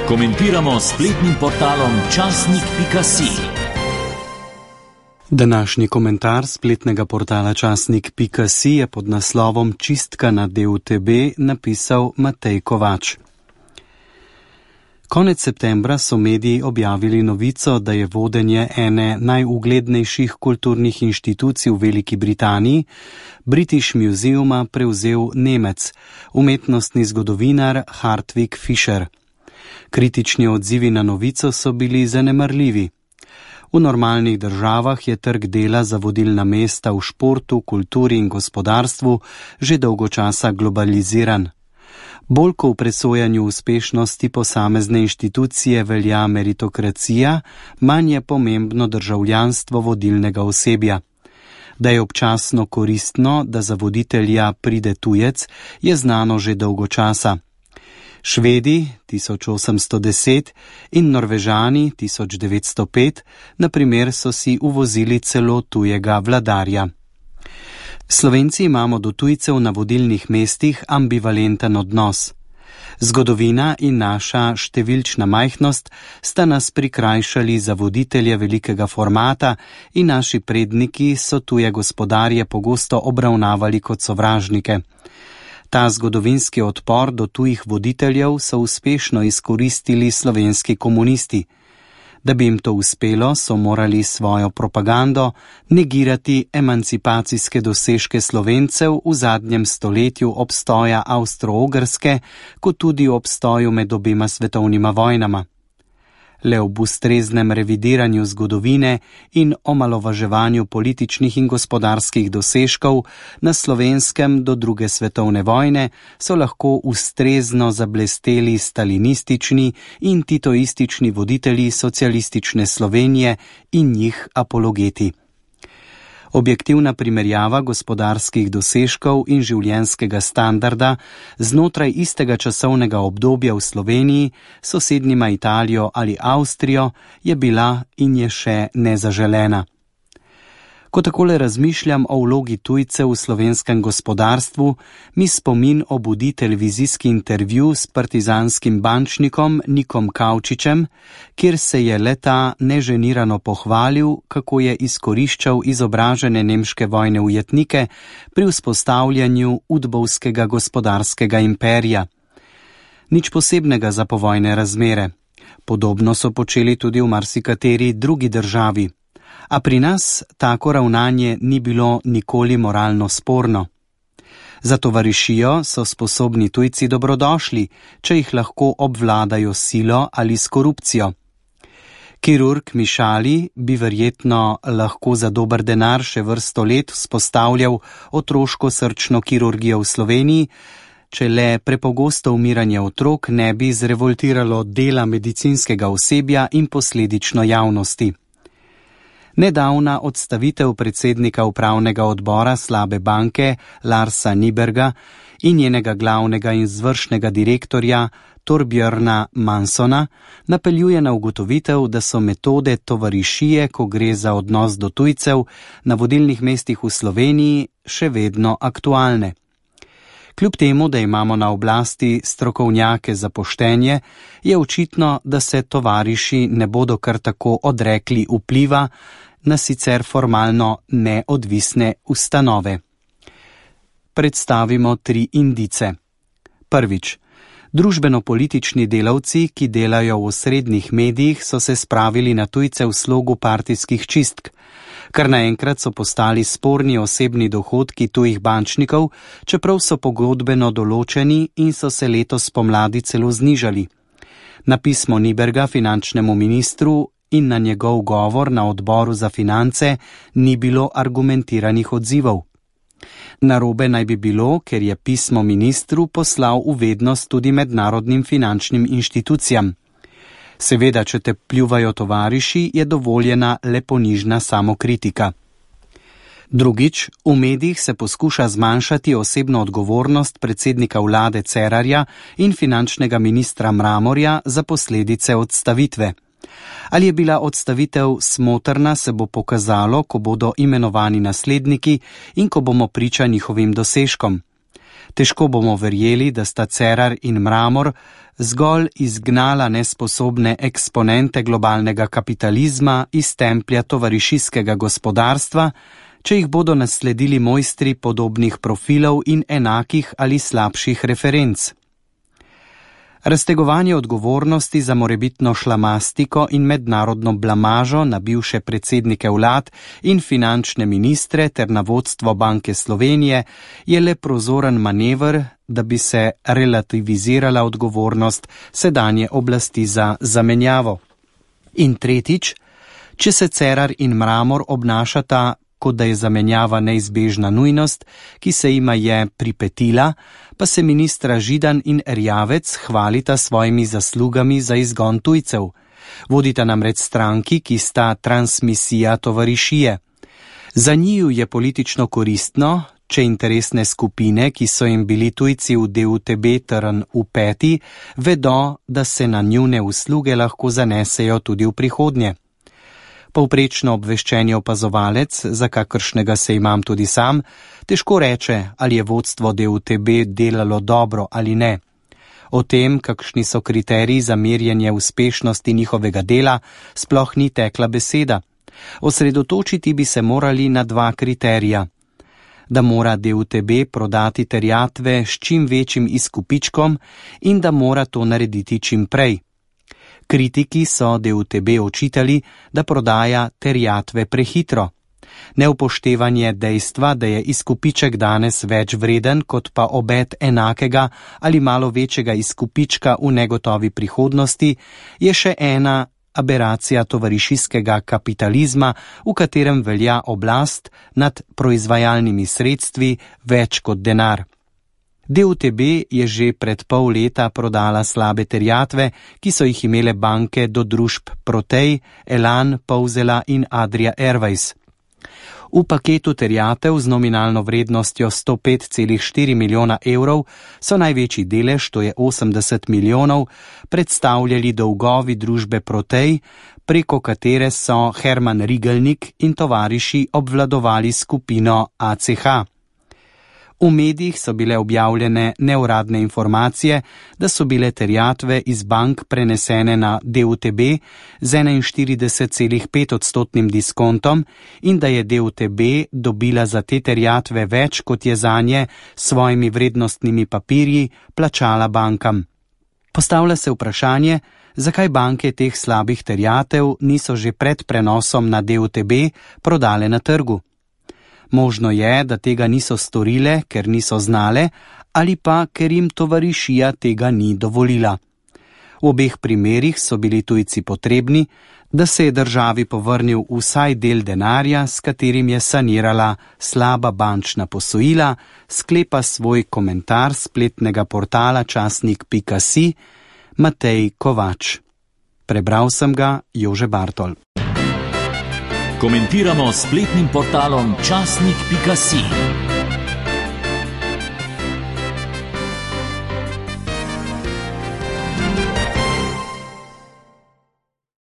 Komentiramo spletnim portalom časnik.si. Današnji komentar spletnega portala časnik.si je pod naslovom Čistka na DUTB napisal Matej Kovač. Konec septembra so mediji objavili novico, da je vodenje ene najuglednejših kulturnih inštitucij v Veliki Britaniji, British Museuma, prevzel Nemec, umetnostni zgodovinar Hartwig Fischer. Kritični odzivi na novico so bili zanemarljivi. V normalnih državah je trg dela za vodilna mesta v športu, kulturi in gospodarstvu že dolgo časa globaliziran. Bolj ko v presojanju uspešnosti posamezne inštitucije velja meritokracija, manj je pomembno državljanstvo vodilnega osebja. Da je občasno koristno, da za voditelja pride tujec, je znano že dolgo časa. Švedi 1810 in Norvežani 1905, na primer, so si uvozili celo tujega vladarja. Slovenci imamo do tujcev na vodilnih mestih ambivalenten odnos. Zgodovina in naša številčna majhnost sta nas prikrajšali za voditelje velikega formata in naši predniki so tuje gospodarje pogosto obravnavali kot sovražnike. Ta zgodovinski odpor do tujih voditeljev so uspešno izkoristili slovenski komunisti. Da bi jim to uspelo, so morali svojo propagando negirati emancipacijske dosežke Slovencev v zadnjem stoletju obstoja Avstro-Ogrske, kot tudi v obstoju med obema svetovnima vojnama. Le ob ustreznem revidiranju zgodovine in omalovaževanju političnih in gospodarskih dosežkov na Slovenskem do druge svetovne vojne so lahko ustrezno zablesteli stalinistični in titoistični voditelji socialistične Slovenije in njih apologeti. Objektivna primerjava gospodarskih dosežkov in življenjskega standarda znotraj istega časovnega obdobja v Sloveniji, sosednjima Italijo ali Avstrijo, je bila in je še nezaželena. Ko takole razmišljam o vlogi tujcev v slovenskem gospodarstvu, mi spomin obudi televizijski intervju s partizanskim bančnikom Nikom Kavčičem, kjer se je le-ta neženirano pohvalil, kako je izkoriščal izobražene nemške vojne ujetnike pri vzpostavljanju udbovskega gospodarskega imperija. Nič posebnega za povojne razmere. Podobno so počeli tudi v marsikateri drugi državi. A pri nas tako ravnanje ni bilo nikoli moralno sporno. Za tovarišijo so sposobni tujci dobrodošli, če jih lahko obvladajo silo ali s korupcijo. Kirurg Mišali bi verjetno lahko za dober denar še vrsto let vzpostavljal otroško srčno kirurgijo v Sloveniji, če le prepogosto umiranje otrok ne bi zrevoltiralo dela medicinskega osebja in posledično javnosti. Nedavna odstavitev predsednika upravnega odbora slabe banke Larsa Nyberga in njenega glavnega izvršnega direktorja Torbjørna Mansona napeljuje na ugotovitev, da so metode tovarišije, ko gre za odnos do tujcev na vodilnih mestih v Sloveniji, še vedno aktualne. Kljub temu, da imamo na oblasti strokovnjake za poštenje, je očitno, da se tovariši ne bodo kar tako odrekli vpliva na sicer formalno neodvisne ustanove. Predstavimo 3 indice. Prvič, družbeno-politični delavci, ki delajo v osrednjih medijih, so se spravili na tujce v slogu partijskih čistk. Kar naenkrat so postali sporni osebni dohodki tujih bančnikov, čeprav so pogodbeno določeni in so se letos spomladi celo znižali. Na pismo Nyberga finančnemu ministru in na njegov govor na odboru za finance ni bilo argumentiranih odzivov. Narobe naj bi bilo, ker je pismo ministru poslal v vednost tudi mednarodnim finančnim inštitucijam. Seveda, če te pljuvajo tovariši, je dovoljena le ponižna samokritika. Drugič, v medijih se poskuša zmanjšati osebno odgovornost predsednika vlade Cerarja in finančnega ministra Mramorja za posledice odstavitve. Ali je bila odstavitev smotrna, se bo pokazalo, ko bodo imenovani nasledniki in ko bomo priča njihovim dosežkom. Težko bomo verjeli, da sta Cerar in Mramor zgolj izgnala nesposobne eksponente globalnega kapitalizma iz templja tovarišijskega gospodarstva, če jih bodo nasledili mojstri podobnih profilov in enakih ali slabših referenc. Raztegovanje odgovornosti za morebitno šlamastiko in mednarodno blamažo na bivše predsednike vlad in finančne ministre ter na vodstvo Banke Slovenije je le prozoren manever, da bi se relativizirala odgovornost sedanje oblasti za zamenjavo. In tretjič, če se Cerar in Mramor obnašata, kot da je zamenjava neizbežna nujnost, ki se jima je pripetila, pa se ministra Židan in Erjavec hvalita svojimi zaslugami za izgon tujcev. Vodita namreč stranki, ki sta transmisija tovarišije. Za njiju je politično koristno, če interesne skupine, ki so jim bili tujci v DUTB trn v peti, vedo, da se na njune usluge lahko zanesejo tudi v prihodnje. Povprečno obveščeni opazovalec, za kakršnega se imam tudi sam, težko reče, ali je vodstvo DUTB delalo dobro ali ne. O tem, kakšni so kriteriji za merjenje uspešnosti njihovega dela, sploh ni tekla beseda. Osredotočiti bi se morali na dva kriterija. Da mora DUTB prodati terjatve s čim večjim izkupičkom in da mora to narediti čim prej. Kritiki so DUTB očitali, da prodaja terjatve prehitro. Neupoštevanje dejstva, da je izkupiček danes več vreden kot pa obet enakega ali malo večjega izkupička v negotovi prihodnosti, je še ena aberacija tovarišijskega kapitalizma, v katerem velja oblast nad proizvajalnimi sredstvi več kot denar. DUTB je že pred pol leta prodala slabe terjatve, ki so jih imele banke do družb Protej, Elan, Povzela in Adria Airways. V paketu terjatev z nominalno vrednostjo 105,4 milijona evrov so največji delež, to je 80 milijonov, predstavljali dolgovi družbe Protej, preko katere so Herman Rigelnik in tovariši obvladovali skupino ACH. V medijih so bile objavljene neuradne informacije, da so bile terjatve iz bank prenesene na DUTB z 41,5% diskontom in da je DUTB dobila za te terjatve več, kot je zanje s svojimi vrednostnimi papirji plačala bankam. Postavlja se vprašanje, zakaj banke teh slabih terjatev niso že pred prenosom na DUTB prodale na trgu. Možno je, da tega niso storile, ker niso znale, ali pa, ker jim tovarišija tega ni dovolila. V obeh primerih so bili tujci potrebni, da se je državi povrnil vsaj del denarja, s katerim je sanirala slaba bančna posojila, sklepa svoj komentar spletnega portala časnik.si Matej Kovač. Prebral sem ga Jože Bartol. Komentiramo spletnim portalom časnik.si.